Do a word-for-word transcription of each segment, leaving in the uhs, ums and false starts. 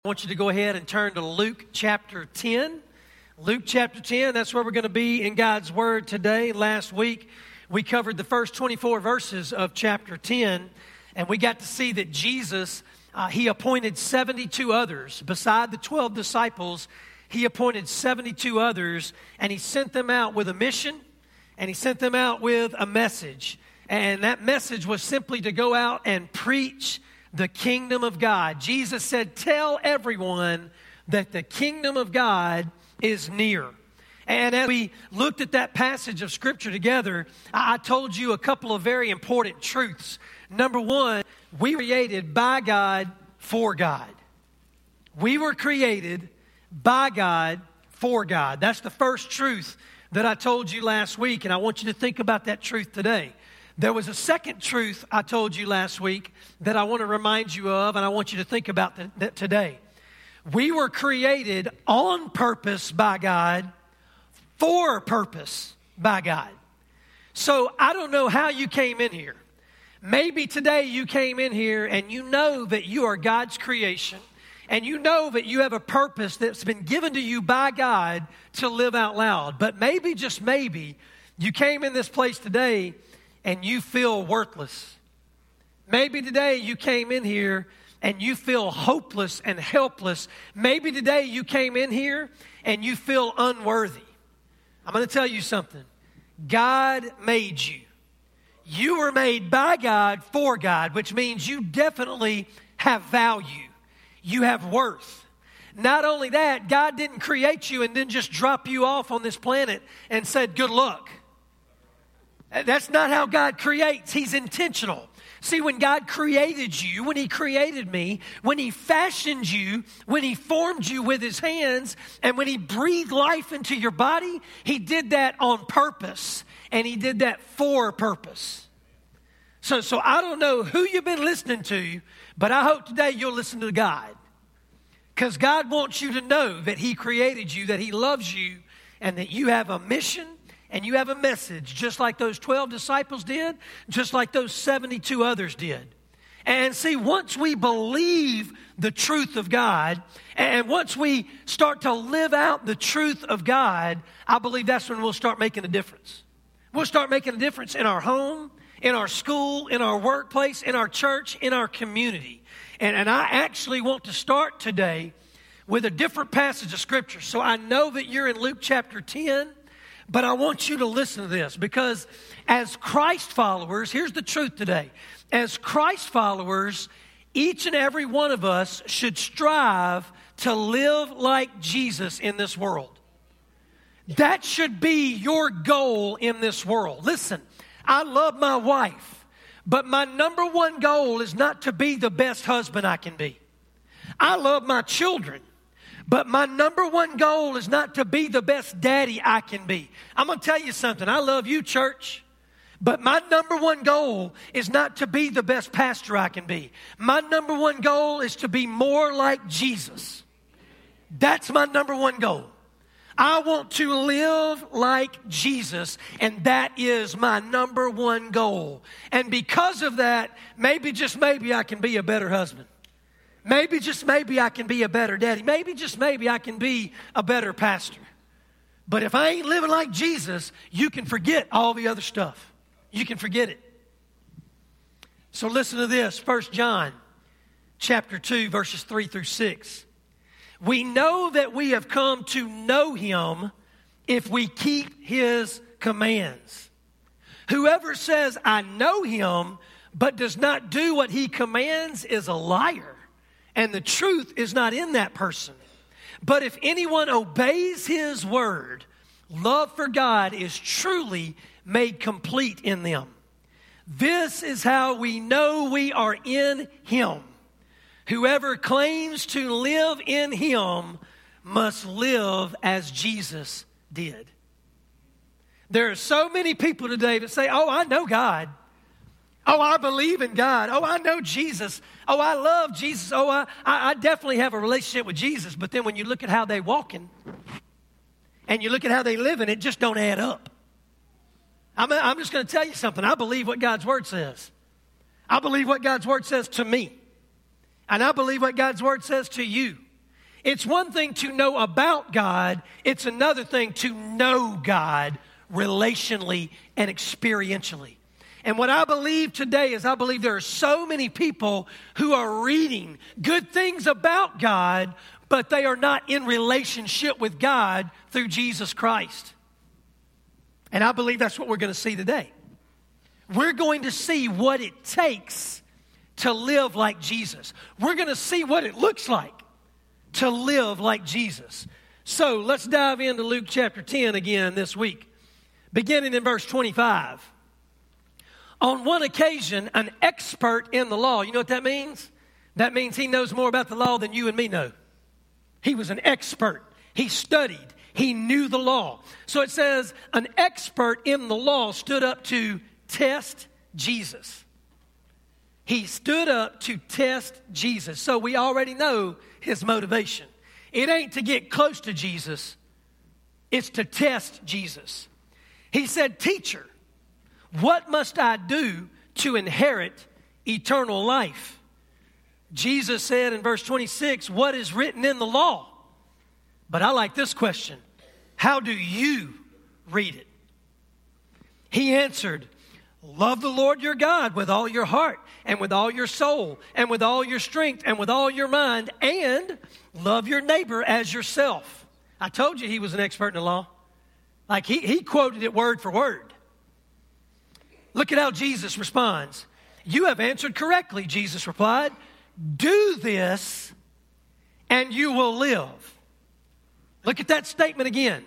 I want you to go ahead and turn to Luke chapter ten. Luke chapter ten, that's where we're going to be in God's Word today. Last week, we covered the first twenty-four verses of chapter ten, and we got to see that Jesus, uh, He appointed seventy-two others. Beside the twelve disciples, He appointed seventy-two others, and He sent them out with a mission, and He sent them out with a message. And that message was simply to go out and preach the kingdom of God. Jesus said, tell everyone that the kingdom of God is near. And as we looked at that passage of Scripture together, I told you a couple of very important truths. Number one, we were created by God for God. We were created by God for God. That's the first truth that I told you last week, and I want you to think about that truth today. There was a second truth I told you last week that I want to remind you of, and I want you to think about th- that today. We were created on purpose by God, for purpose by God. So I don't know how you came in here. Maybe today you came in here and you know that you are God's creation, and you know that you have a purpose that's been given to you by God to live out loud. But maybe, just maybe, you came in this place today and you feel worthless. Maybe today you came in here and you feel hopeless and helpless. Maybe today you came in here and you feel unworthy. I'm going to tell you something. God made you. You were made by God for God, which means you definitely have value. You have worth. Not only that, God didn't create you and then just drop you off on this planet and said, good luck. That's not how God creates. He's intentional. See, when God created you, when He created me, when He fashioned you, when He formed you with His hands, and when He breathed life into your body, He did that on purpose, and He did that for purpose. So, so I don't know who you've been listening to, but I hope today you'll listen to God. Because God wants you to know that He created you, that He loves you, and that you have a mission and you have a message, just like those twelve disciples did, just like those seventy-two others did. And see, once we believe the truth of God, and once we start to live out the truth of God, I believe that's when we'll start making a difference. We'll start making a difference in our home, in our school, in our workplace, in our church, in our community. And, and I actually want to start today with a different passage of Scripture. So I know that you're in Luke chapter ten, but I want you to listen to this, because as Christ followers, here's the truth today. As Christ followers, each and every one of us should strive to live like Jesus in this world. That should be your goal in this world. Listen, I love my wife, but my number one goal is not to be the best husband I can be. I love my children, but my number one goal is not to be the best daddy I can be. I'm going to tell you something. I love you, church, but my number one goal is not to be the best pastor I can be. My number one goal is to be more like Jesus. That's my number one goal. I want to live like Jesus, and that is my number one goal. And because of that, maybe, just maybe, I can be a better husband. Maybe, just maybe, I can be a better daddy. Maybe, just maybe, I can be a better pastor. But if I ain't living like Jesus, you can forget all the other stuff. You can forget it. So listen to this, First John chapter two, verses three through six. We know that we have come to know Him if we keep His commands. Whoever says, I know Him, but does not do what He commands is a liar, and the truth is not in that person. But if anyone obeys His word, love for God is truly made complete in them. This is how we know we are in Him. Whoever claims to live in Him must live as Jesus did. There are so many people today that say, oh, I know God. Oh, I believe in God. Oh, I know Jesus. Oh, I love Jesus. Oh, I, I definitely have a relationship with Jesus. But then when you look at how they walking and you look at how they living, it just don't add up. I'm, I'm just going to tell you something. I believe what God's Word says. I believe what God's Word says to me. And I believe what God's Word says to you. It's one thing to know about God. It's another thing to know God relationally and experientially. And what I believe today is I believe there are so many people who are reading good things about God, but they are not in relationship with God through Jesus Christ. And I believe that's what we're going to see today. We're going to see what it takes to live like Jesus. We're going to see what it looks like to live like Jesus. So let's dive into Luke chapter ten again this week, beginning in verse twenty-five. On one occasion, an expert in the law, you know what that means? That means he knows more about the law than you and me know. He was an expert. He studied. He knew the law. So it says, an expert in the law stood up to test Jesus. He stood up to test Jesus. So we already know his motivation. It ain't to get close to Jesus. It's to test Jesus. He said, "Teacher, what must I do to inherit eternal life?" Jesus said in verse twenty-six, "What is written in the law?" But I like this question. How do you read it? He answered, "Love the Lord your God with all your heart and with all your soul and with all your strength and with all your mind, and love your neighbor as yourself." I told you he was an expert in the law. Like he, he quoted it word for word. Look at how Jesus responds. "You have answered correctly," Jesus replied. "Do this and you will live." Look at that statement again.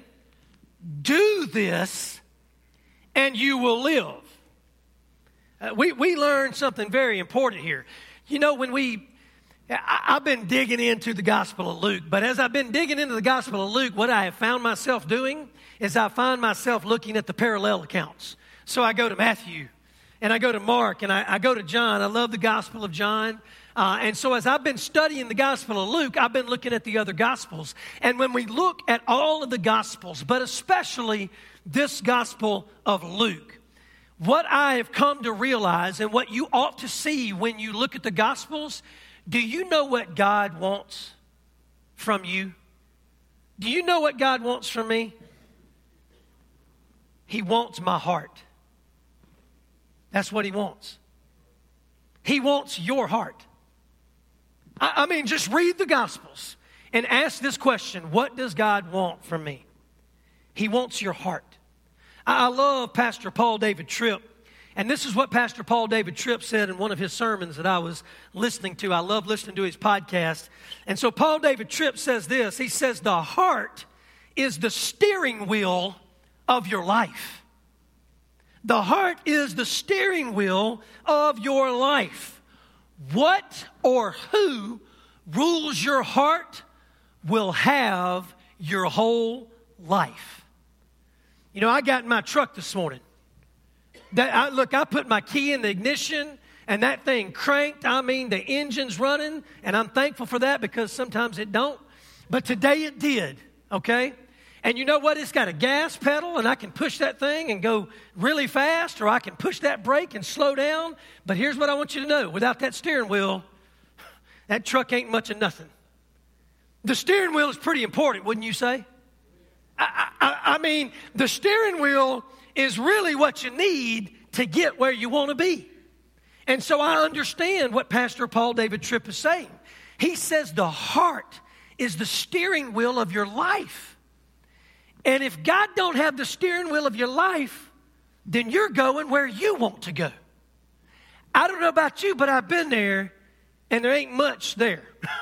Do this and you will live. Uh, we, we learned something very important here. You know, when we, I, I've been digging into the Gospel of Luke, but as I've been digging into the Gospel of Luke, what I have found myself doing is I find myself looking at the parallel accounts. So I go to Matthew, and I go to Mark, and I, I go to John. I love the Gospel of John. Uh, and so as I've been studying the Gospel of Luke, I've been looking at the other Gospels. And when we look at all of the Gospels, but especially this Gospel of Luke, what I have come to realize and what you ought to see when you look at the Gospels, do you know what God wants from you? Do you know what God wants from me? He wants my heart. That's what he wants. He wants your heart. I, I mean, just read the Gospels and ask this question: what does God want from me? He wants your heart. I, I love Pastor Paul David Tripp, and this is what Pastor Paul David Tripp said in one of his sermons that I was listening to. I love listening to his podcast. And so Paul David Tripp says this. He says, "The heart is the steering wheel of your life." The heart is the steering wheel of your life. What or who rules your heart will have your whole life. You know, I got in my truck this morning. That I, look, I put my key in the ignition and that thing cranked. I mean, the engine's running, and I'm thankful for that because sometimes it don't. But today it did, okay? And you know what? It's got a gas pedal, and I can push that thing and go really fast, or I can push that brake and slow down. But here's what I want you to know. Without that steering wheel, that truck ain't much of nothing. The steering wheel is pretty important, wouldn't you say? I, I, I mean, the steering wheel is really what you need to get where you want to be. And so I understand what Pastor Paul David Tripp is saying. He says the heart is the steering wheel of your life. And if God don't have the steering wheel of your life, then you're going where you want to go. I don't know about you, but I've been there, and there ain't much there.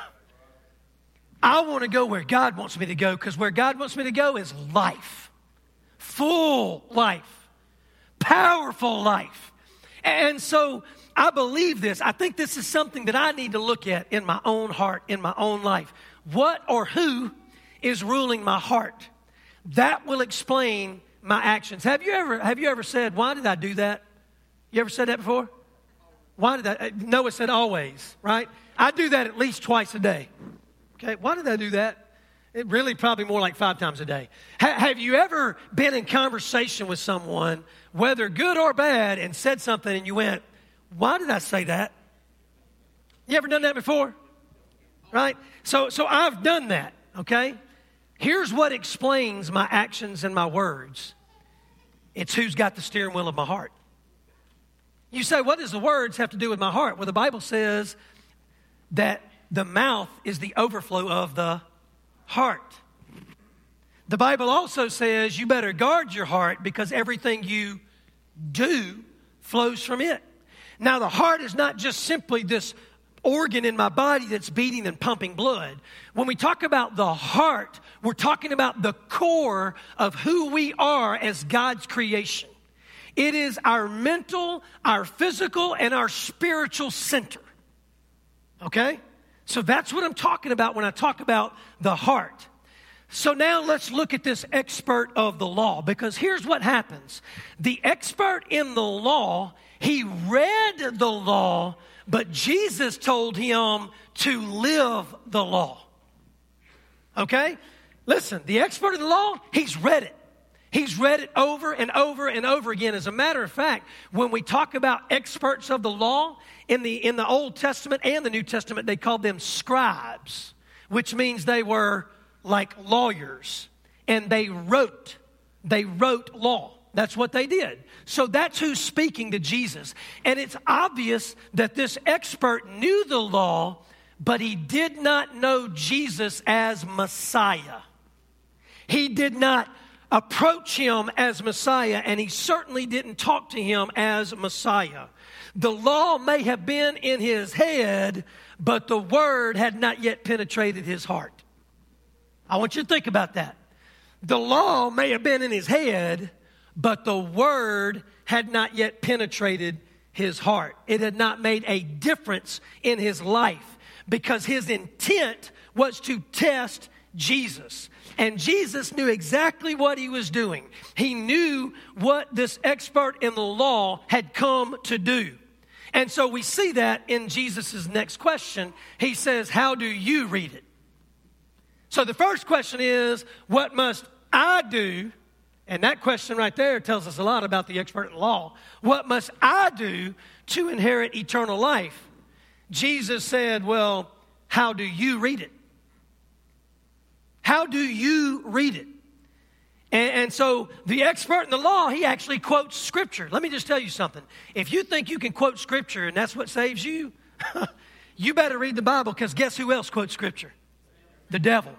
I want to go where God wants me to go, because where God wants me to go is life. Full life. Powerful life. And so I believe this. I think this is something that I need to look at in my own heart, in my own life. What or who is ruling my heart? That will explain my actions. Have you ever have you ever said, "Why did I do that?" You ever said that before? Why did I? Noah said always, right? I do that at least twice a day. Okay, why did I do that? It really probably more like five times a day. Ha- have you ever been in conversation with someone, whether good or bad, and said something and you went, "Why did I say that?" You ever done that before? right? So, so I've done that, okay? Here's what explains my actions and my words. It's who's got the steering wheel of my heart. You say, what does the words have to do with my heart? Well, the Bible says that the mouth is the overflow of the heart. The Bible also says you better guard your heart because everything you do flows from it. Now, the heart is not just simply this organ in my body that's beating and pumping blood. When we talk about the heart, we're talking about the core of who we are as God's creation. It is our mental, our physical, and our spiritual center. Okay? So that's what I'm talking about when I talk about the heart. So now let's look at this expert of the law, because here's what happens. The expert in the law, he read the law, but Jesus told him to live the law. Okay? Listen, the expert in the law, he's read it. He's read it over and over and over again. As a matter of fact, when we talk about experts of the law, in the, in the Old Testament and the New Testament, they called them scribes, which means they were like lawyers. And they wrote, they wrote law. That's what they did. So that's who's speaking to Jesus. And it's obvious that this expert knew the law, but he did not know Jesus as Messiah. He did not approach him as Messiah, and he certainly didn't talk to him as Messiah. The law may have been in his head, but the word had not yet penetrated his heart. I want you to think about that. The law may have been in his head, but the word had not yet penetrated his heart. It had not made a difference in his life because his intent was to test Jesus. And Jesus knew exactly what he was doing. He knew what this expert in the law had come to do. And so we see that in Jesus' next question. He says, how do you read it? So the first question is, what must I do? And that question right there tells us a lot about the expert in law. What must I do to inherit eternal life? Jesus said, well, how do you read it? How do you read it? And, and so the expert in the law, he actually quotes Scripture. Let me just tell you something. If you think you can quote Scripture and that's what saves you, you better read the Bible, because guess who else quotes Scripture? The devil.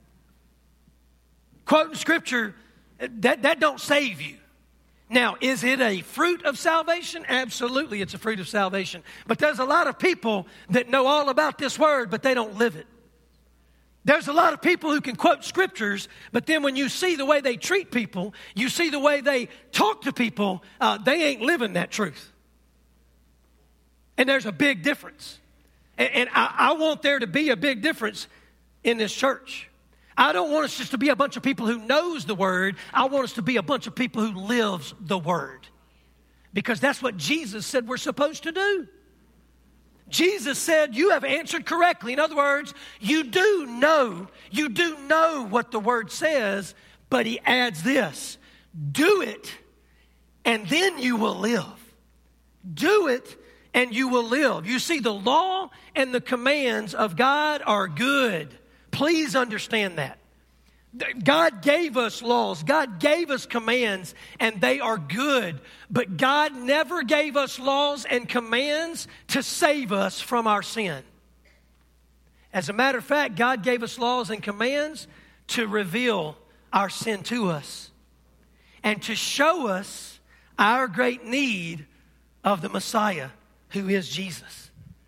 Quoting Scripture, that, that don't save you. Now, is it a fruit of salvation? Absolutely, it's a fruit of salvation. But there's a lot of people that know all about this word, but they don't live it. There's a lot of people who can quote scriptures, but then when you see the way they treat people, you see the way they talk to people, uh, they ain't living that truth. And there's a big difference. And, and I, I want there to be a big difference in this church. I don't want us just to be a bunch of people who knows the word. I want us to be a bunch of people who lives the word. Because that's what Jesus said we're supposed to do. Jesus said, you have answered correctly. In other words, you do know, you do know what the word says, but he adds this, do it, and then you will live. Do it, and you will live. You see, the law and the commands of God are good. Please understand that. God gave us laws. God gave us commands, and they are good. But God never gave us laws and commands to save us from our sin. As a matter of fact, God gave us laws and commands to reveal our sin to us and to show us our great need of the Messiah, who is Jesus.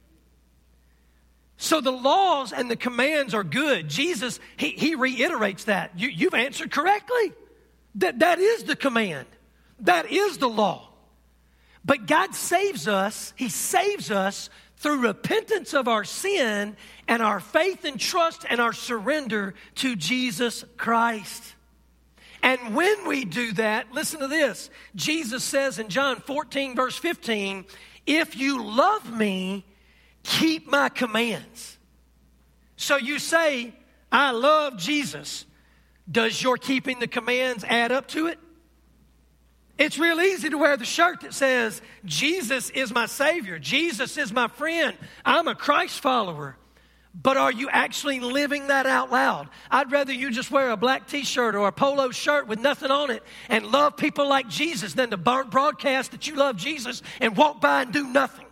So the laws and the commands are good. Jesus, he, he reiterates that. You, you've answered correctly. That, that is the command. That is the law. But God saves us. He saves us through repentance of our sin and our faith and trust and our surrender to Jesus Christ. And when we do that, listen to this. Jesus says in John fourteen, verse fifteen, if you love me, keep my commands. So you say, I love Jesus. Does your keeping the commands add up to it? It's real easy to wear the shirt that says, Jesus is my Savior. Jesus is my friend. I'm a Christ follower. But are you actually living that out loud? I'd rather you just wear a black t-shirt or a polo shirt with nothing on it and love people like Jesus than to broadcast that you love Jesus and walk by and do nothing.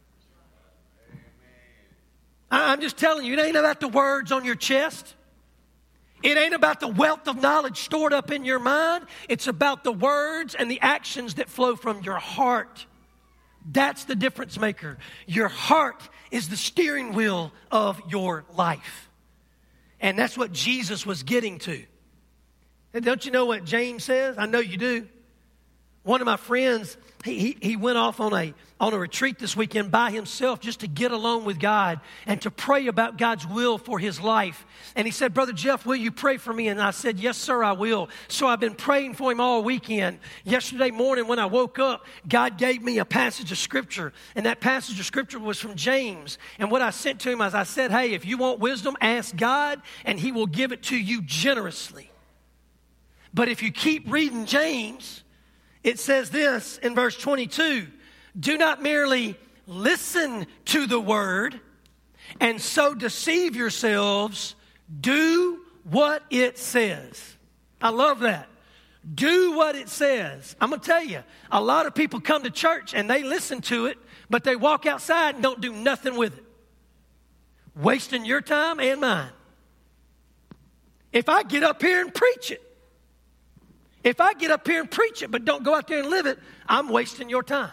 I'm just telling you, it ain't about the words on your chest. It ain't about the wealth of knowledge stored up in your mind. It's about the words and the actions that flow from your heart. That's the difference maker. Your heart is the steering wheel of your life. And that's what Jesus was getting to. And don't you know what James says? I know you do. One of my friends, he, he, he went off on a, on a retreat this weekend by himself just to get alone with God and to pray about God's will for his life. And he said, Brother Jeff, will you pray for me? And I said, yes, sir, I will. So I've been praying for him all weekend. Yesterday morning when I woke up, God gave me a passage of Scripture. And that passage of Scripture was from James. And what I sent to him is I said, hey, if you want wisdom, ask God, and he will give it to you generously. But if you keep reading James, it says this in verse twenty-two, do not merely listen to the word and so deceive yourselves, do what it says. I love that. Do what it says. I'm going to tell you, a lot of people come to church and they listen to it, but they walk outside and don't do nothing with it. Wasting your time and mine. If I get up here and preach it, If I get up here and preach it, but don't go out there and live it, I'm wasting your time.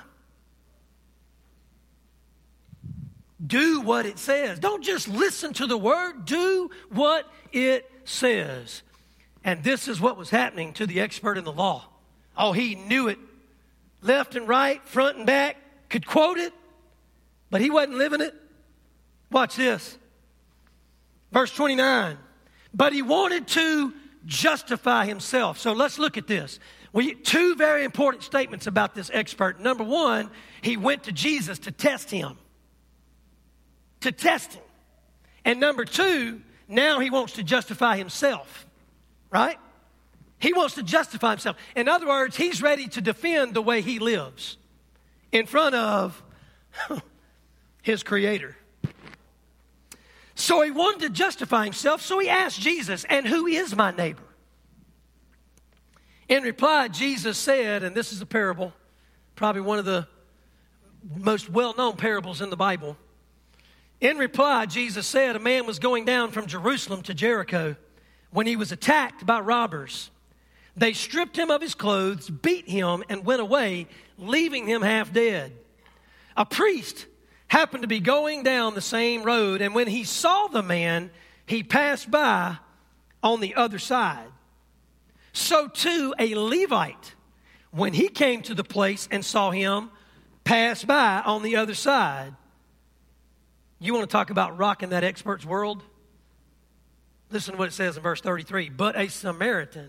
Do what it says. Don't just listen to the word. Do what it says. And this is what was happening to the expert in the law. Oh, he knew it left and right, front and back, could quote it, but he wasn't living it. Watch this. Verse twenty-nine. But he wanted to justify himself. So let's look at this. We, two very important statements about this expert. Number one, he went to Jesus to test him. To test him. And number two, now he wants to justify himself. Right? He wants to justify himself. In other words, he's ready to defend the way he lives in front of his Creator. So he wanted to justify himself, so he asked Jesus, and who is my neighbor? In reply, Jesus said, and this is a parable, probably one of the most well-known parables in the Bible. In reply, Jesus said, a man was going down from Jerusalem to Jericho when he was attacked by robbers. They stripped him of his clothes, beat him, and went away, leaving him half dead. A priest happened to be going down the same road, and when he saw the man, he passed by on the other side. So too a Levite, when he came to the place and saw him, passed by on the other side. You want to talk about rocking that expert's world? Listen to what it says in verse thirty-three. But a Samaritan.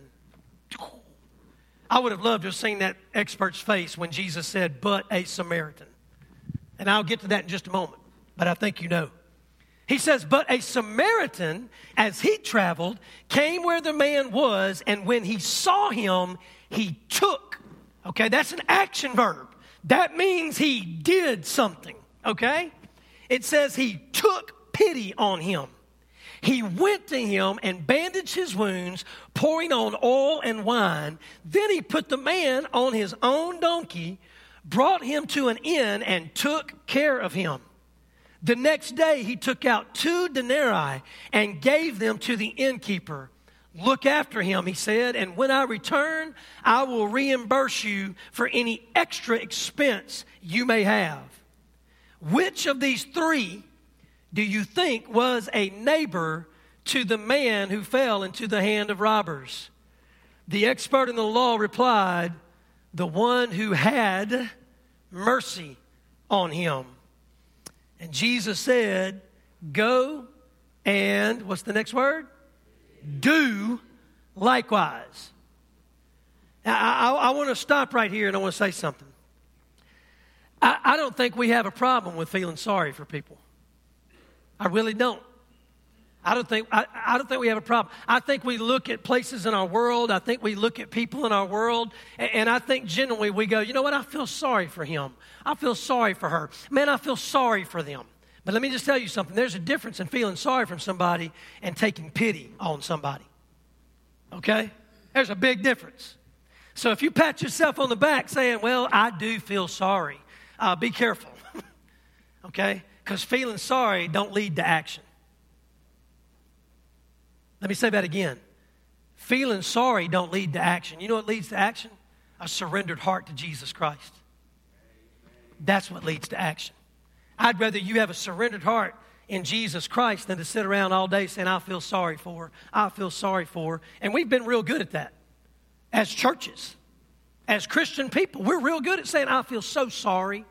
I would have loved to have seen that expert's face when Jesus said, but a Samaritan. And I'll get to that in just a moment, but I think you know. He says, but a Samaritan, as he traveled, came where the man was, and when he saw him, he took. Okay, that's an action verb. That means he did something, okay? It says he took pity on him. He went to him and bandaged his wounds, pouring on oil and wine. Then he put the man on his own donkey, brought him to an inn, and took care of him. The next day he took out two denarii and gave them to the innkeeper. Look after him, he said, and when I return, I will reimburse you for any extra expense you may have. Which of these three do you think was a neighbor to the man who fell into the hand of robbers? The expert in the law replied, the one who had mercy on him. And Jesus said, go and, what's the next word? Do likewise. Now, I, I, I want to stop right here and I want to say something. I, I don't think we have a problem with feeling sorry for people. I really don't. I don't think I, I don't think we have a problem. I think we look at places in our world. I think we look at people in our world, and, and I think generally we go, you know what? I feel sorry for him. I feel sorry for her. Man, I feel sorry for them. But let me just tell you something. There's a difference in feeling sorry for somebody and taking pity on somebody. Okay? There's a big difference. So if you pat yourself on the back saying, well, I do feel sorry, uh, be careful. Okay? Because feeling sorry don't lead to action. Let me say that again. Feeling sorry don't lead to action. You know what leads to action? A surrendered heart to Jesus Christ. That's what leads to action. I'd rather you have a surrendered heart in Jesus Christ than to sit around all day saying, I feel sorry for her, I feel sorry for her. And we've been real good at that as churches, as Christian people. We're real good at saying, I feel so sorry.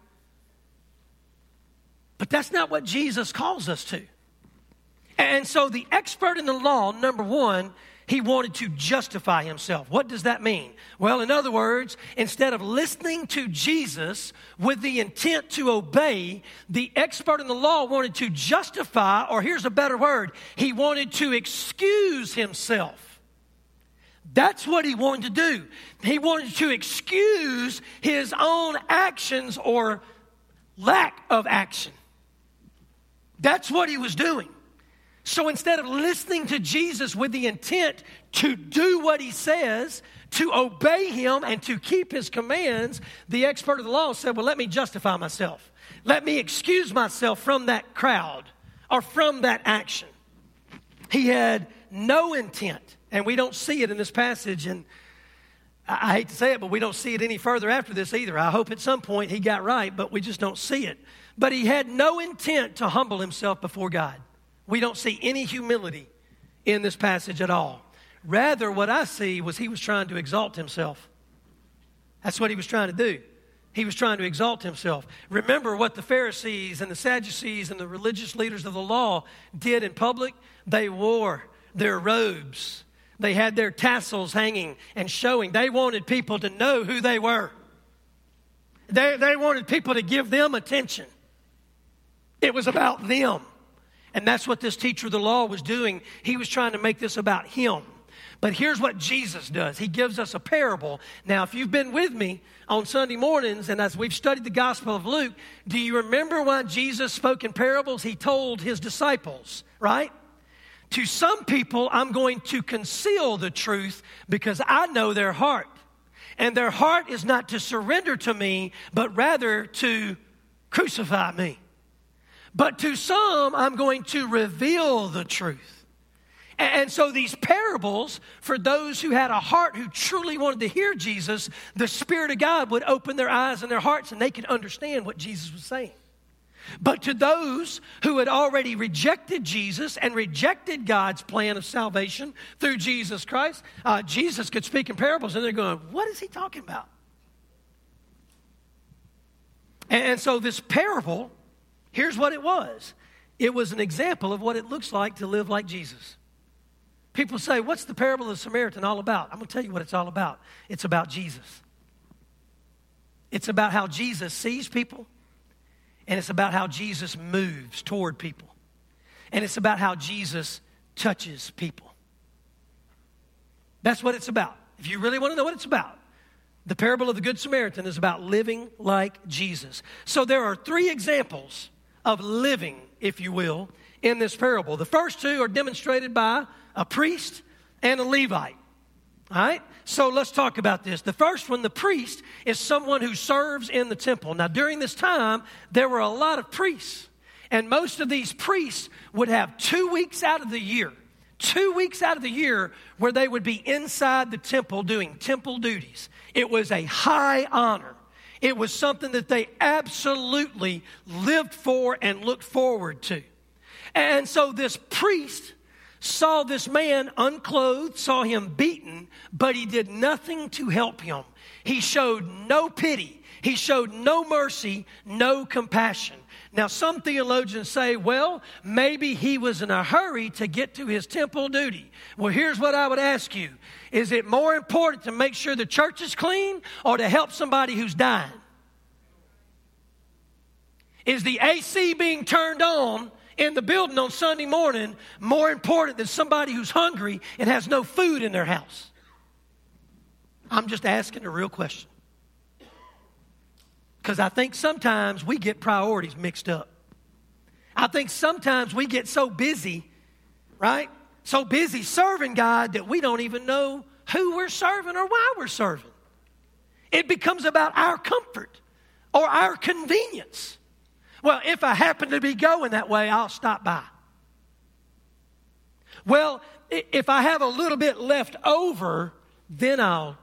But that's not what Jesus calls us to. And so the expert in the law, number one, he wanted to justify himself. What does that mean? Well, in other words, instead of listening to Jesus with the intent to obey, the expert in the law wanted to justify, or here's a better word, he wanted to excuse himself. That's what he wanted to do. He wanted to excuse his own actions or lack of action. That's what he was doing. So instead of listening to Jesus with the intent to do what he says, to obey him and to keep his commands, the expert of the law said, well, let me justify myself. Let me excuse myself from that crowd or from that action. He had no intent, and we don't see it in this passage, and I, I hate to say it, but we don't see it any further after this either. I hope at some point he got right, but we just don't see it. But he had no intent to humble himself before God. We don't see any humility in this passage at all. Rather, what I see was he was trying to exalt himself. That's what he was trying to do. He was trying to exalt himself. Remember what the Pharisees and the Sadducees and the religious leaders of the law did in public? They wore their robes. They had their tassels hanging and showing. They wanted people to know who they were. They, they wanted people to give them attention. It was about them. And that's what this teacher of the law was doing. He was trying to make this about him. But here's what Jesus does. He gives us a parable. Now, if you've been with me on Sunday mornings, and as we've studied the Gospel of Luke, do you remember why Jesus spoke in parables? He told his disciples, right? To some people, I'm going to conceal the truth because I know their heart. And their heart is not to surrender to me, but rather to crucify me. But to some, I'm going to reveal the truth. And so these parables, for those who had a heart who truly wanted to hear Jesus, the Spirit of God would open their eyes and their hearts and they could understand what Jesus was saying. But to those who had already rejected Jesus and rejected God's plan of salvation through Jesus Christ, uh, Jesus could speak in parables and they're going, what is he talking about? And, and so this parable, here's what it was. It was an example of what it looks like to live like Jesus. People say, what's the parable of the Samaritan all about? I'm going to tell you what it's all about. It's about Jesus. It's about how Jesus sees people, and it's about how Jesus moves toward people. And it's about how Jesus touches people. That's what it's about. If you really want to know what it's about, the parable of the Good Samaritan is about living like Jesus. So there are three examples of living, if you will, in this parable. The first two are demonstrated by a priest and a Levite. All right? So let's talk about this. The first one, the priest, is someone who serves in the temple. Now, during this time, there were a lot of priests. And most of these priests would have two weeks out of the year, two weeks out of the year where they would be inside the temple doing temple duties. It was a high honor. It was something that they absolutely lived for and looked forward to. And so this priest saw this man unclothed, saw him beaten, but he did nothing to help him. He showed no pity. He showed no mercy, no compassion. Now, some theologians say, well, maybe he was in a hurry to get to his temple duty. Well, here's what I would ask you. Is it more important to make sure the church is clean or to help somebody who's dying? Is the A C being turned on in the building on Sunday morning more important than somebody who's hungry and has no food in their house? I'm just asking a real question. Because I think sometimes we get priorities mixed up. I think sometimes we get so busy, right? So busy serving God that we don't even know who we're serving or why we're serving. It becomes about our comfort or our convenience. Well, if I happen to be going that way, I'll stop by. Well, if I have a little bit left over, then I'll.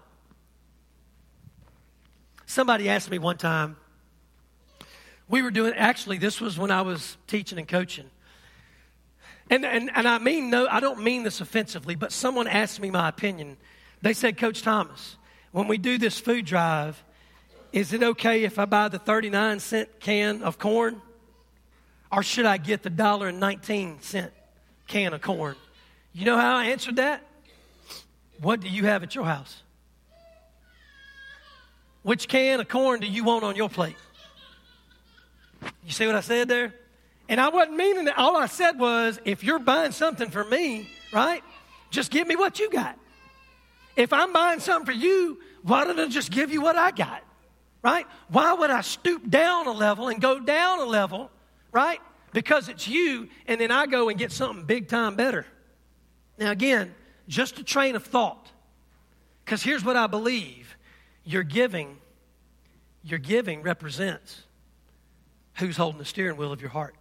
Somebody asked me one time, we were doing, actually, this was when I was teaching and coaching. And, and, and I mean, no, I don't mean this offensively, but someone asked me my opinion. They said, Coach Thomas, when we do this food drive, is it okay if I buy the thirty-nine cent can of corn? Or should I get the one dollar and nineteen cent can of corn? You know how I answered that? What do you have at your house? Which can of corn do you want on your plate? You see what I said there? And I wasn't meaning that. All I said was, if you're buying something for me, right, just give me what you got. If I'm buying something for you, why don't I just give you what I got, right? Why would I stoop down a level and go down a level, right? Because it's you, and then I go and get something big time better. Now again, just a train of thought. Because here's what I believe. Your giving, your giving represents who's holding the steering wheel of your heart.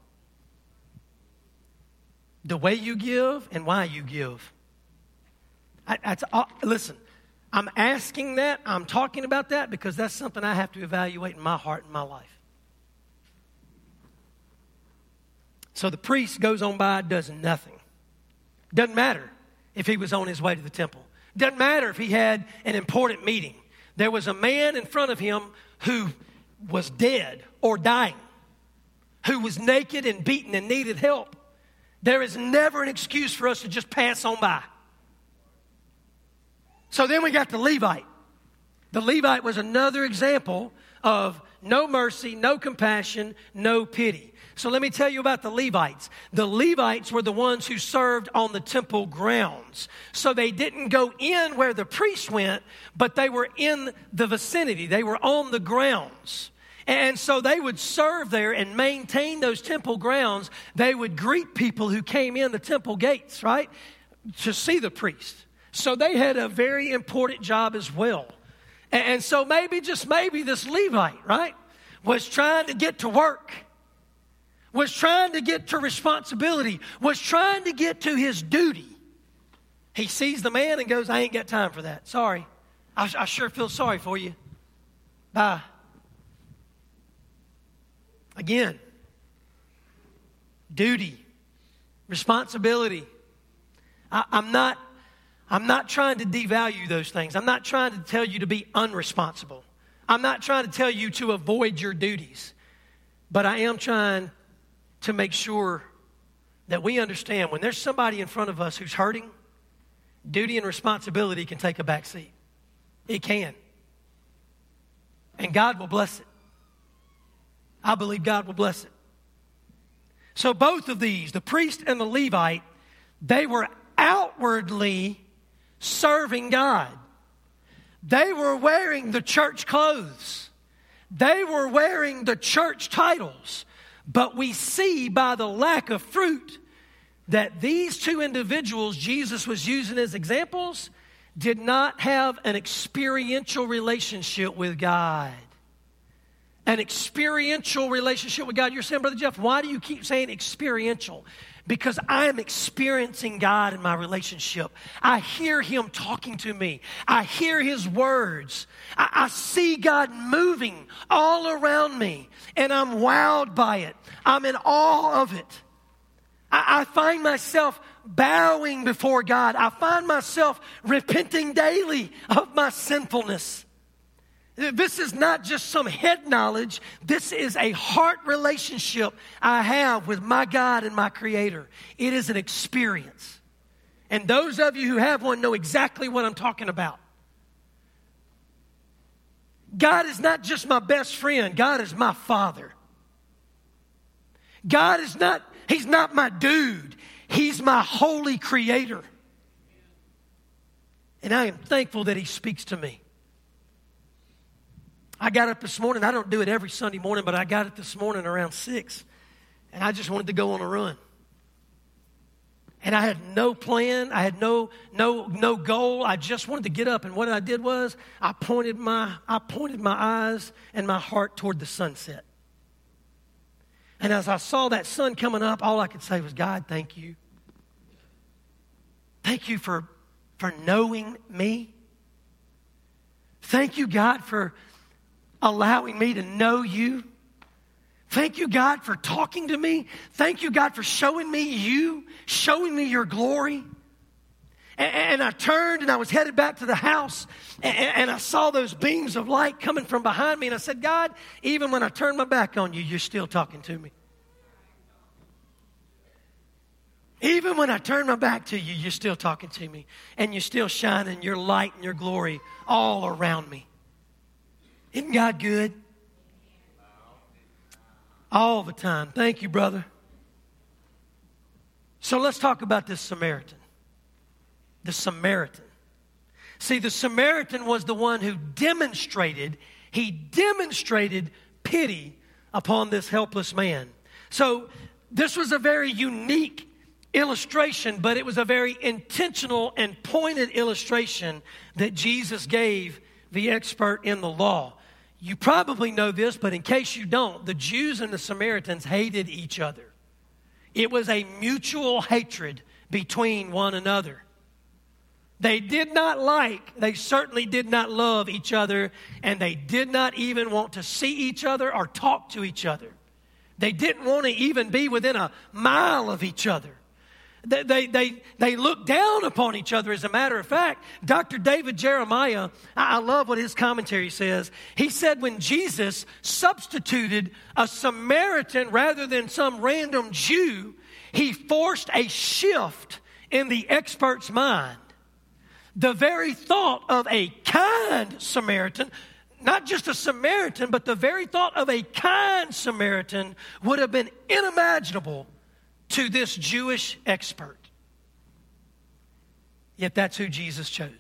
The way you give and why you give. I, that's, uh, listen, I'm asking that, I'm talking about that because that's something I have to evaluate in my heart and my life. So the priest goes on by, does nothing. Doesn't matter if he was on his way to the temple. Doesn't matter if he had an important meeting. There was a man in front of him who was dead or dying, who was naked and beaten and needed help. There is never an excuse for us to just pass on by. So then we got the Levite. The Levite was another example of no mercy, no compassion, no pity. So let me tell you about the Levites. The Levites were the ones who served on the temple grounds. So they didn't go in where the priests went, but they were in the vicinity. They were on the grounds. And so they would serve there and maintain those temple grounds. They would greet people who came in the temple gates, right, to see the priest. So they had a very important job as well. And so maybe, just maybe, this Levite, right, was trying to get to work, was trying to get to responsibility, was trying to get to his duty. He sees the man and goes, I ain't got time for that. Sorry. I, I sure feel sorry for you. Bye. Again, duty, responsibility. I, I'm not, I'm not trying to devalue those things. I'm not trying to tell you to be unresponsible. I'm not trying to tell you to avoid your duties. But I am trying to make sure that we understand when there's somebody in front of us who's hurting, duty and responsibility can take a back seat. It can. And God will bless it. I believe God will bless it. So both of these, the priest and the Levite, they were outwardly serving God. They were wearing the church clothes. They were wearing the church titles. But we see by the lack of fruit that these two individuals Jesus was using as examples did not have an experiential relationship with God. An experiential relationship with God. You're saying, Brother Jeff, why do you keep saying experiential? Because I am experiencing God in my relationship. I hear Him talking to me. I hear His words. I, I see God moving all around me. And I'm wowed by it. I'm in awe of it. I, I find myself bowing before God. I find myself repenting daily of my sinfulness. This is not just some head knowledge. This is a heart relationship I have with my God and my Creator. It is an experience. And those of you who have one know exactly what I'm talking about. God is not just my best friend. God is my Father. God is not, He's not my dude. He's my holy Creator. And I am thankful that He speaks to me. I got up this morning. I don't do it every Sunday morning, but I got it this morning around six. And I just wanted to go on a run. And I had no plan. I had no no no goal. I just wanted to get up. And what I did was I pointed my I pointed my eyes and my heart toward the sunset. And as I saw that sun coming up, all I could say was, God, thank you. Thank you for, for knowing me. Thank you, God, for allowing me to know you. Thank you, God, for talking to me. Thank you, God, for showing me you, showing me your glory. And, and I turned and I was headed back to the house, and, and I saw those beams of light coming from behind me. And I said, God, even when I turn my back on you, you're still talking to me. Even when I turn my back to you, you're still talking to me. And you're still shining your light and your glory all around me. Isn't God good? All the time. Thank you, brother. So let's talk about this Samaritan. The Samaritan. See, the Samaritan was the one who demonstrated, he demonstrated pity upon this helpless man. So this was a very unique illustration, but it was a very intentional and pointed illustration that Jesus gave the expert in the law. You probably know this, but in case you don't, the Jews and the Samaritans hated each other. It was a mutual hatred between one another. They did not like, they certainly did not love each other, and they did not even want to see each other or talk to each other. They didn't want to even be within a mile of each other. They, they, they, they looked down upon each other. As a matter of fact, Doctor David Jeremiah, I, I love what his commentary says. He said when Jesus substituted a Samaritan rather than some random Jew, he forced a shift in the expert's mind. The very thought of a kind Samaritan, not just a Samaritan, but the very thought of a kind Samaritan would have been unimaginable to this Jewish expert. Yet that's who Jesus chose.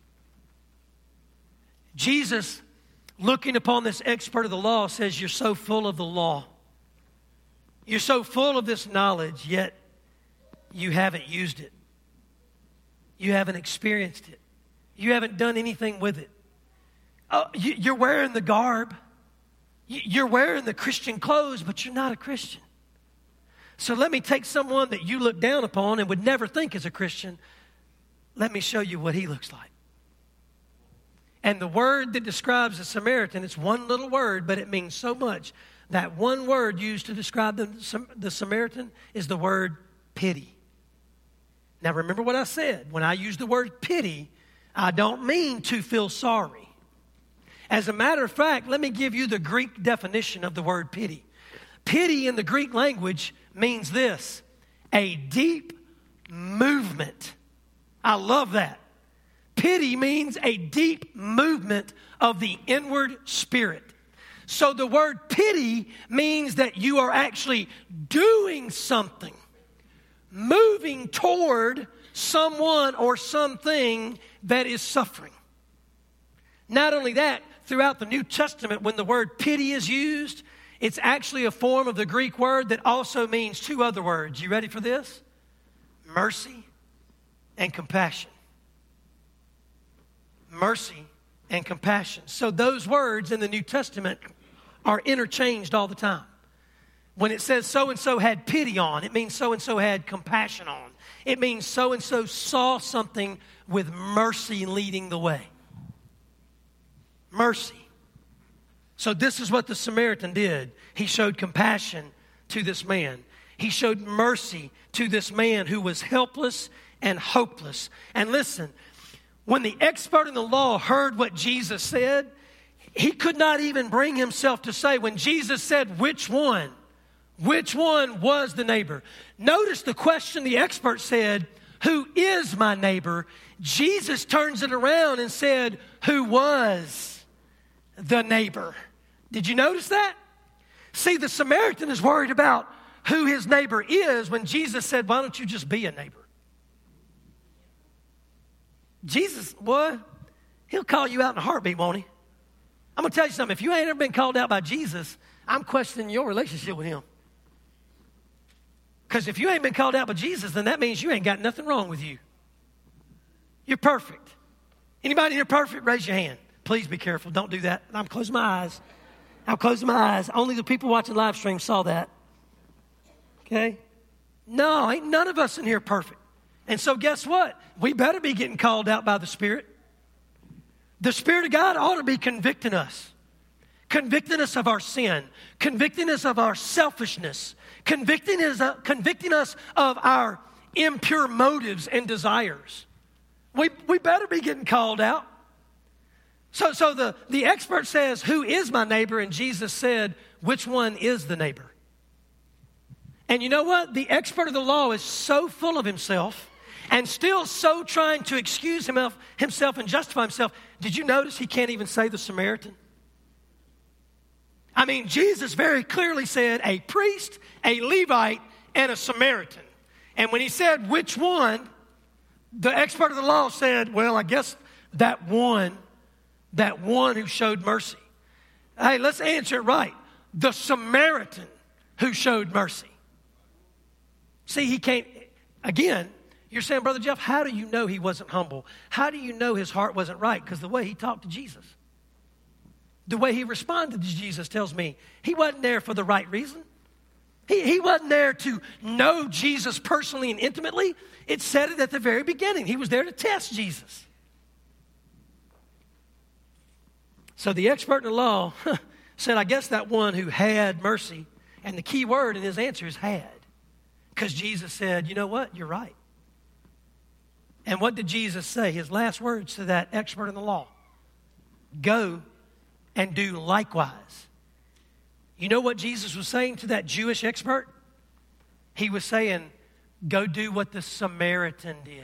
Jesus, looking upon this expert of the law, says, you're so full of the law. You're so full of this knowledge, yet you haven't used it. You haven't experienced it. You haven't done anything with it. Oh, you, you're wearing the garb. You're wearing the Christian clothes, but you're not a Christian. So let me take someone that you look down upon and would never think is a Christian. Let me show you what he looks like. And the word that describes a Samaritan, it's one little word, but it means so much. That one word used to describe the, the Samaritan is the word pity. Now remember what I said. When I use the word pity, I don't mean to feel sorry. As a matter of fact, let me give you the Greek definition of the word pity. Pity in the Greek language means this: a deep movement. I love that. Pity means a deep movement of the inward spirit. So the word pity means that you are actually doing something, moving toward someone or something that is suffering. Not only that, throughout the New Testament, when the word pity is used, it's actually a form of the Greek word that also means two other words. You ready for this? Mercy and compassion. Mercy and compassion. So those words in the New Testament are interchanged all the time. When it says so-and-so had pity on, it means so-and-so had compassion on. It means so-and-so saw something with mercy leading the way. Mercy. So this is what the Samaritan did. He showed compassion to this man. He showed mercy to this man who was helpless and hopeless. And listen, when the expert in the law heard what Jesus said, he could not even bring himself to say, when Jesus said, which one? Which one was the neighbor? Notice the question the expert said, who is my neighbor? Jesus turns it around and said, who was the neighbor? Did you notice that? See, the Samaritan is worried about who his neighbor is when Jesus said, why don't you just be a neighbor? Jesus, what? He'll call you out in a heartbeat, won't he? I'm going to tell you something. If you ain't ever been called out by Jesus, I'm questioning your relationship with him. Because if you ain't been called out by Jesus, then that means you ain't got nothing wrong with you. You're perfect. Anybody here perfect? Raise your hand. Please be careful. Don't do that. I'm closing my eyes. I'm closing my eyes. Only the people watching live stream saw that. Okay? No, ain't none of us in here perfect. And so guess what? We better be getting called out by the Spirit. The Spirit of God ought to be convicting us. Convicting us of our sin. Convicting us of our selfishness. Convicting us, uh, convicting us of our impure motives and desires. We, we better be getting called out. So, so the, the expert says, who is my neighbor? And Jesus said, which one is the neighbor? And you know what? The expert of the law is so full of himself and still so trying to excuse himself, himself and justify himself. Did you notice he can't even say the Samaritan? I mean, Jesus very clearly said a priest, a Levite, and a Samaritan. And when he said which one, the expert of the law said, well, I guess that one, that one who showed mercy. Hey, let's answer it right. The Samaritan who showed mercy. See, he can't, again, you're saying, Brother Jeff, how do you know he wasn't humble? How do you know his heart wasn't right? Because the way he talked to Jesus. The way he responded to Jesus tells me he wasn't there for the right reason. He, he wasn't there to know Jesus personally and intimately. It said it at the very beginning. He was there to test Jesus. So the expert in the law said, I guess that one who had mercy. And the key word in his answer is had. Because Jesus said, you know what? You're right. And what did Jesus say? His last words to that expert in the law. Go and do likewise. You know what Jesus was saying to that Jewish expert? He was saying, go do what the Samaritan did.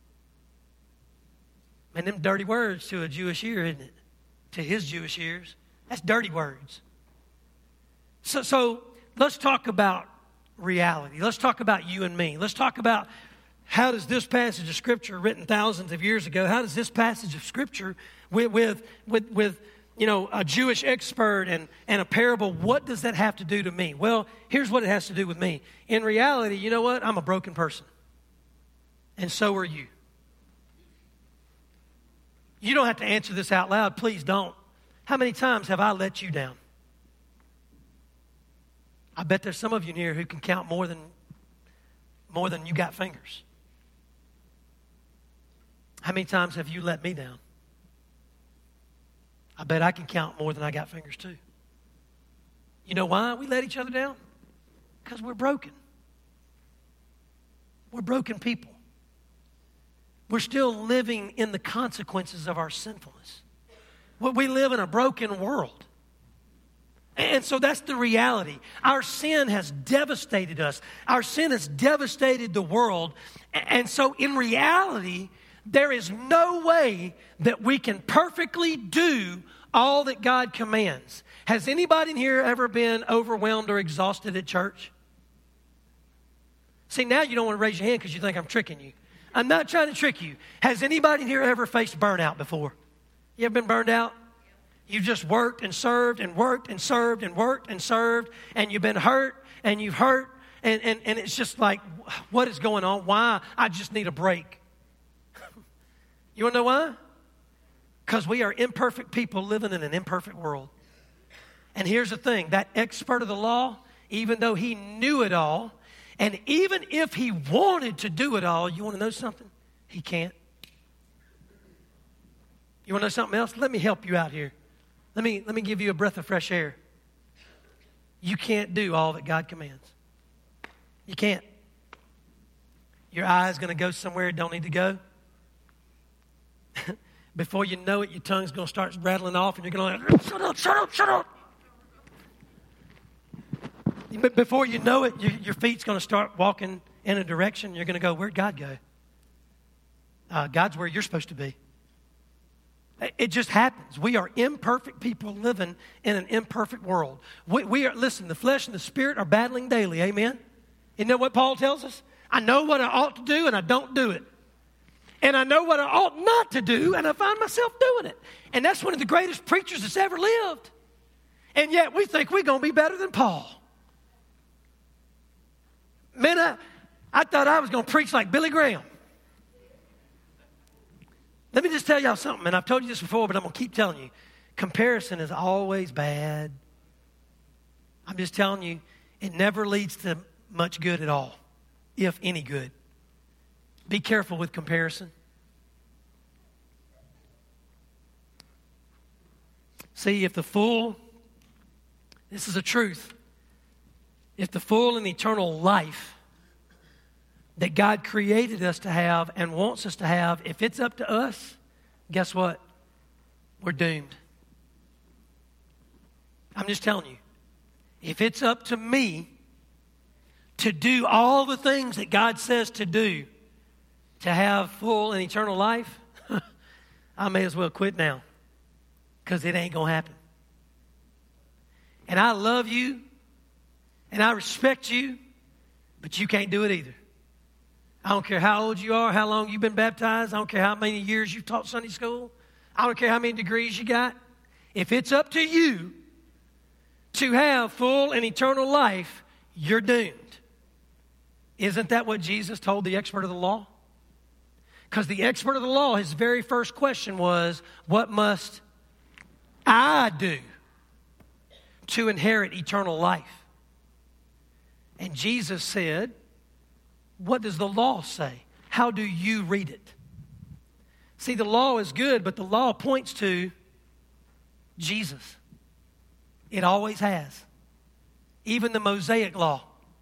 And them dirty words to a Jewish ear, isn't it? To his Jewish ears. That's dirty words. So, so let's talk about reality. Let's talk about you and me. Let's talk about how does this passage of Scripture written thousands of years ago, how does this passage of Scripture with, with, with, with you know, a Jewish expert and, and a parable, what does that have to do to me? Well, here's what it has to do with me. In reality, you know what? I'm a broken person. And so are you. You don't have to answer this out loud. Please don't. How many times have I let you down? I bet there's some of you in here who can count more than, more than you got fingers. How many times have you let me down? I bet I can count more than I got fingers too. You know why we let each other down? Because we're broken. We're broken people. We're still living in the consequences of our sinfulness. We live in a broken world. And so that's the reality. Our sin has devastated us. Our sin has devastated the world. And so in reality, there is no way that we can perfectly do all that God commands. Has anybody in here ever been overwhelmed or exhausted at church? See, now you don't want to raise your hand because you think I'm tricking you. I'm not trying to trick you. Has anybody in here ever faced burnout before? You ever been burned out? You've just worked and served and worked and served and worked and served, and you've been hurt and you've hurt, and, and, and it's just like, what is going on? Why? I just need a break. You want to know why? Because we are imperfect people living in an imperfect world. And here's the thing, that expert of the law, even though he knew it all, and even if he wanted to do it all, you want to know something? He can't. You want to know something else? Let me help you out here. Let me, let me give you a breath of fresh air. You can't do all that God commands. You can't. Your eye's going to go somewhere it don't need to go. Before you know it, your tongue's going to start rattling off, and you're going to like, shut up, shut up, shut up. But before you know it, your, your feet's going to start walking in a direction. You're going to go, where'd God go? Uh, God's where you're supposed to be. It just happens. We are imperfect people living in an imperfect world. We, we are, listen, the flesh and the spirit are battling daily. Amen? Isn't that what Paul tells us? I know what I ought to do, and I don't do it. And I know what I ought not to do, and I find myself doing it. And that's one of the greatest preachers that's ever lived. And yet we think we're going to be better than Paul. Man, I, I thought I was going to preach like Billy Graham. Let me just tell y'all something, and I've told you this before, but I'm going to keep telling you. Comparison is always bad. I'm just telling you, it never leads to much good at all, if any good. Be careful with comparison. See, if the full, this is a truth, if the full and eternal life that God created us to have and wants us to have, if it's up to us, guess what? We're doomed. I'm just telling you. If it's up to me to do all the things that God says to do to have full and eternal life, I may as well quit now because it ain't going to happen. And I love you and I respect you, but you can't do it either. I don't care how old you are, how long you've been baptized. I don't care how many years you've taught Sunday school. I don't care how many degrees you got. If it's up to you to have full and eternal life, you're doomed. Isn't that what Jesus told the expert of the law? Because the expert of the law, his very first question was, what must I do to inherit eternal life? And Jesus said, what does the law say? How do you read it? See, the law is good, but the law points to Jesus. It always has. Even the Mosaic law.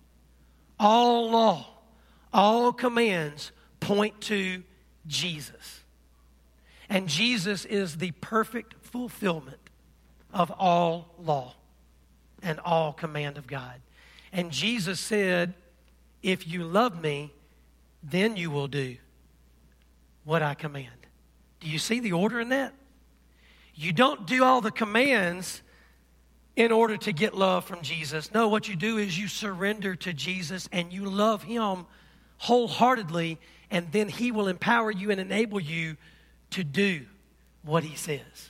All law, all commands point to Jesus. And Jesus is the perfect fulfillment of all law and all command of God. And Jesus said, if you love me, then you will do what I command. Do you see the order in that? You don't do all the commands in order to get love from Jesus. No, what you do is you surrender to Jesus and you love him wholeheartedly, and then he will empower you and enable you to do what he says.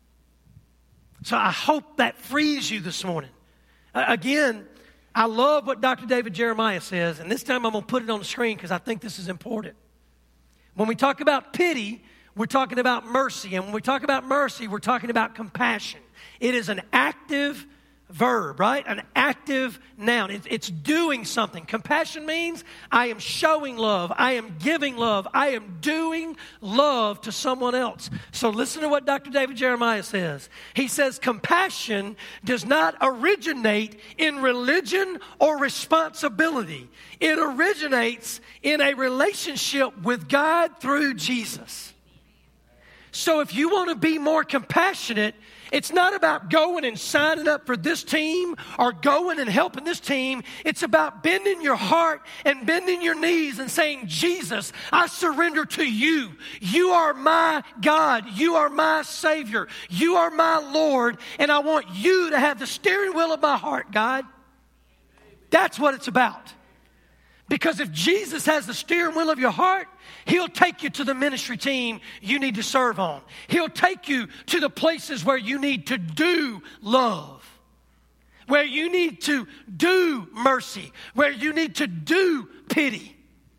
So I hope that frees you this morning. Uh, again, I love what Doctor David Jeremiah says, and this time I'm going to put it on the screen because I think this is important. When we talk about pity, we're talking about mercy, and when we talk about mercy, we're talking about compassion. It is an active verb, right? An active noun. It's, it's doing something. Compassion means I am showing love. I am giving love. I am doing love to someone else. So listen to what Doctor David Jeremiah says. He says, compassion does not originate in religion or responsibility. It originates in a relationship with God through Jesus. So if you want to be more compassionate, it's not about going and signing up for this team or going and helping this team. It's about bending your heart and bending your knees and saying, Jesus, I surrender to you. You are my God. You are my Savior. You are my Lord. And I want you to have the steering wheel of my heart, God. That's what it's about. Because if Jesus has the steering wheel of your heart, he'll take you to the ministry team you need to serve on. He'll take you to the places where you need to do love, where you need to do mercy, where you need to do pity.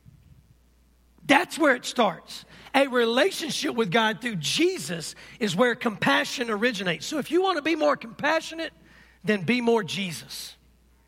That's where it starts. A relationship with God through Jesus is where compassion originates. So if you want to be more compassionate, then be more Jesus.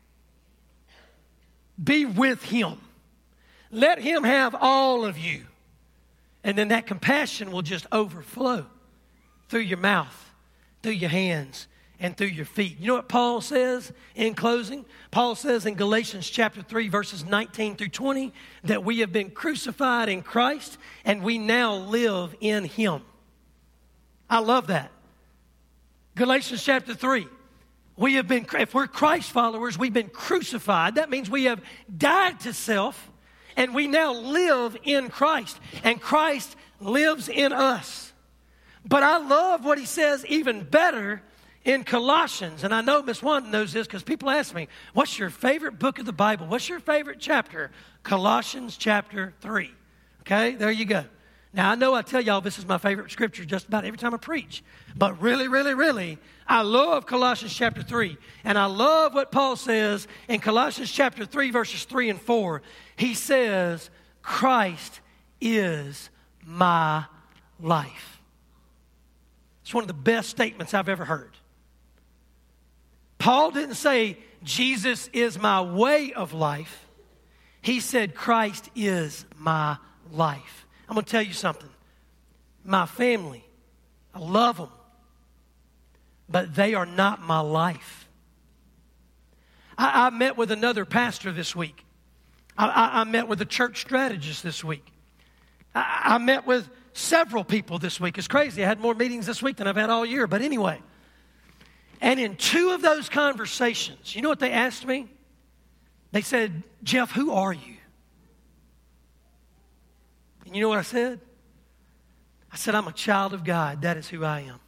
Be with him. Let him have all of you. And then that compassion will just overflow through your mouth, through your hands, and through your feet. You know what Paul says in closing? Paul says in Galatians chapter three, verses nineteen through twenty, that we have been crucified in Christ and we now live in him. I love that. Galatians chapter three. We have been, if we're Christ followers, we've been crucified. That means we have died to self, and we now live in Christ, and Christ lives in us. But I love what he says even better in Colossians, and I know Miss Wanda knows this because people ask me, what's your favorite book of the Bible? What's your favorite chapter? Colossians chapter three. Okay, there you go. Now, I know I tell y'all this is my favorite scripture just about every time I preach. But really, really, really, I love Colossians chapter three. And I love what Paul says in Colossians chapter three, verses three and four. He says, Christ is my life. It's one of the best statements I've ever heard. Paul didn't say, Jesus is my way of life. He said, Christ is my life. I'm going to tell you something. My family, I love them, but they are not my life. I, I met with another pastor this week. I, I, I met with a church strategist this week. I, I met with several people this week. It's crazy. I had more meetings this week than I've had all year. But anyway, and in two of those conversations, you know what they asked me? They said, Jeff, who are you? And you know what I said? I said, I'm a child of God. That is who I am.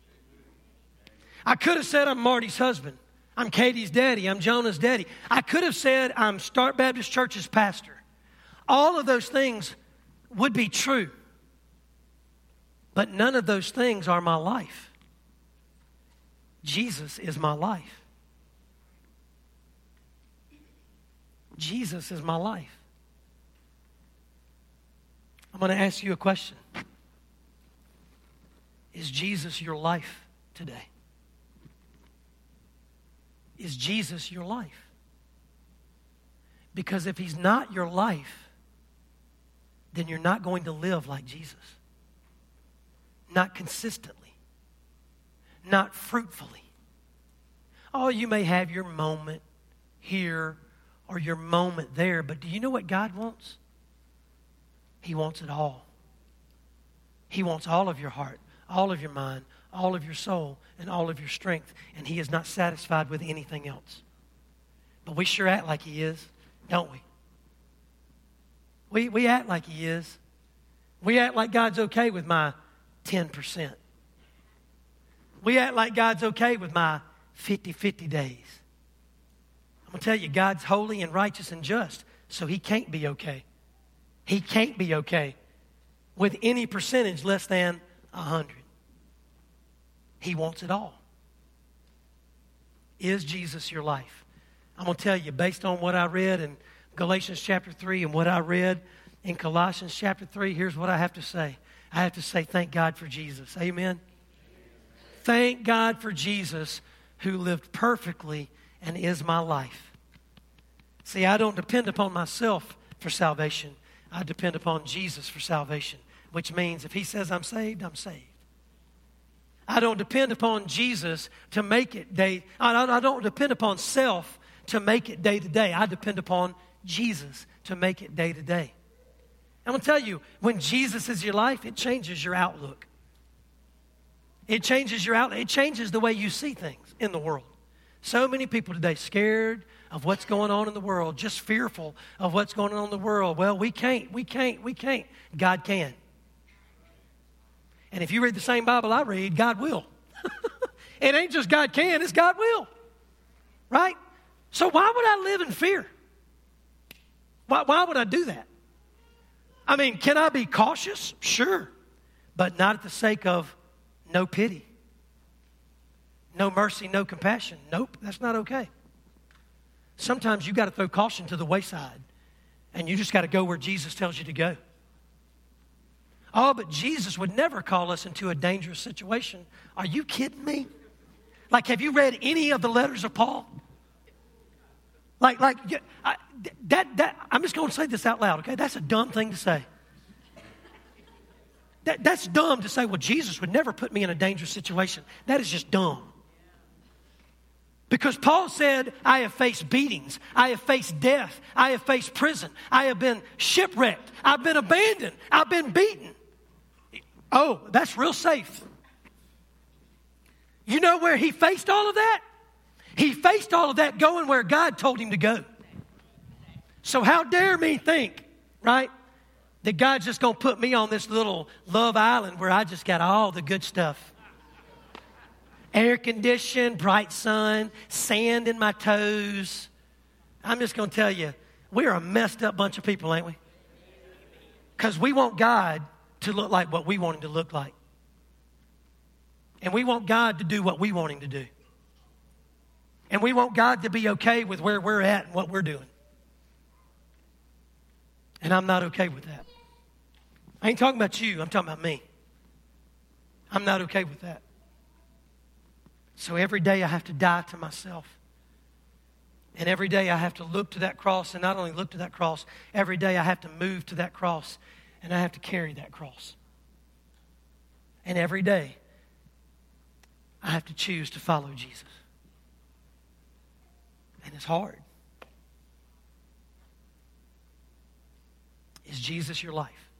I could have said I'm Marty's husband. I'm Katie's daddy. I'm Jonah's daddy. I could have said I'm Start Baptist Church's pastor. All of those things would be true. But none of those things are my life. Jesus is my life. Jesus is my life. I'm going to ask you a question. Is Jesus your life today? Is Jesus your life? Because if he's not your life, then you're not going to live like Jesus. Not consistently. Not fruitfully. Oh, you may have your moment here or your moment there, but do you know what God wants? He wants it all. He wants all of your heart, all of your mind, all of your soul, and all of your strength. And he is not satisfied with anything else. But we sure act like he is, don't we? We, we act like he is. We act like God's okay with my ten percent. We act like God's okay with my fifty-fifty days. I'm going to tell you, God's holy and righteous and just, so he can't be okay. He can't be okay with any percentage less than one hundred. He wants it all. Is Jesus your life? I'm going to tell you, based on what I read in Galatians chapter three and what I read in Colossians chapter three, here's what I have to say. I have to say thank God for Jesus. Amen? Thank God for Jesus who lived perfectly and is my life. See, I don't depend upon myself for salvation. I depend upon Jesus for salvation, which means if he says I'm saved, I'm saved. I don't depend upon Jesus to make it day. I don't depend upon self to make it day to day. I depend upon Jesus to make it day to day. I'm going to tell you, when Jesus is your life, it changes your outlook. It changes your outlook. It changes the way you see things in the world. So many people today scared of what's going on in the world, just fearful of what's going on in the world. Well, we can't, we can't, we can't. God can. And if you read the same Bible I read, God will. It ain't just God can, it's God will. Right? So why would I live in fear? Why, why would I do that? I mean, can I be cautious? Sure. But not at the sake of no pity. No mercy, no compassion. Nope, that's not okay. Sometimes you got to throw caution to the wayside. And you just got to go where Jesus tells you to go. Oh, but Jesus would never call us into a dangerous situation. Are you kidding me? Like, have you read any of the letters of Paul? Like, like I, that, that, I'm just going to say this out loud, okay? That's a dumb thing to say. That, that's dumb to say, well, Jesus would never put me in a dangerous situation. That is just dumb. Because Paul said, I have faced beatings. I have faced death. I have faced prison. I have been shipwrecked. I've been abandoned. I've been beaten. Oh, that's real safe. You know where he faced all of that? He faced all of that going where God told him to go. So how dare me think, right, that God's just going to put me on this little love island where I just got all the good stuff. Air conditioned, bright sun, sand in my toes. I'm just going to tell you, we're a messed up bunch of people, ain't we? Because we want God to look like what we want him to look like. And we want God to do what we want him to do. And we want God to be okay with where we're at and what we're doing. And I'm not okay with that. I ain't talking about you. I'm talking about me. I'm not okay with that. So every day I have to die to myself. And every day I have to look to that cross. And not only look to that cross, every day I have to move to that cross. And I have to carry that cross. And every day I have to choose to follow Jesus. And it's hard. Is Jesus your life?